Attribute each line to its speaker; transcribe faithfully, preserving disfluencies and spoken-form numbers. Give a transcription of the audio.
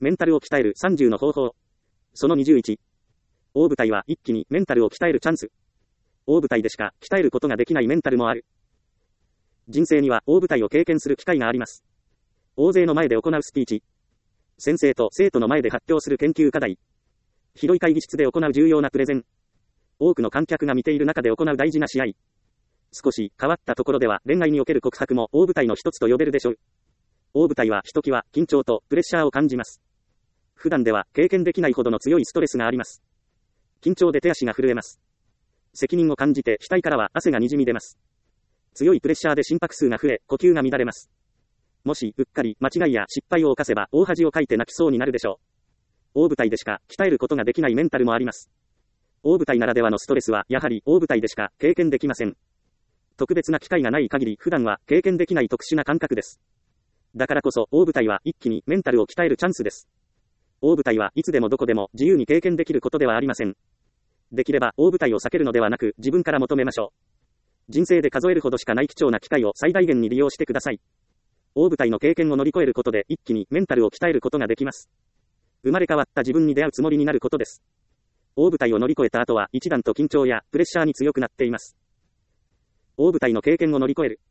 Speaker 1: メンタルを鍛えるさんじゅうの方法。そのにじゅういち。大舞台は一気にメンタルを鍛えるチャンス。大舞台でしか鍛えることができないメンタルもある。人生には大舞台を経験する機会があります。大勢の前で行うスピーチ。先生と生徒の前で発表する研究課題。広い会議室で行う重要なプレゼン。多くの観客が見ている中で行う大事な試合。少し変わったところでは恋愛における告白も大舞台の一つと呼べるでしょう。大舞台はひときわ緊張とプレッシャーを感じます。普段では経験できないほどの強いストレスがあります。緊張で手足が震えます。責任を感じて額からは汗がにじみ出ます。強いプレッシャーで心拍数が増え、呼吸が乱れます。もしうっかり間違いや失敗を犯せば大恥をかいて泣きそうになるでしょう。大舞台でしか鍛えることができないメンタルもあります。大舞台ならではのストレスはやはり大舞台でしか経験できません。特別な機会がない限り普段は経験できない特殊な感覚です。だからこそ大舞台は一気にメンタルを鍛えるチャンスです。大舞台はいつでもどこでも自由に経験できることではありません。できれば大舞台を避けるのではなく自分から求めましょう。人生で数えるほどしかない貴重な機会を最大限に利用してください。大舞台の経験を乗り越えることで一気にメンタルを鍛えることができます。生まれ変わった自分に出会うつもりになることです。大舞台を乗り越えた後は一段と緊張やプレッシャーに強くなっています。大舞台の経験を乗り越える。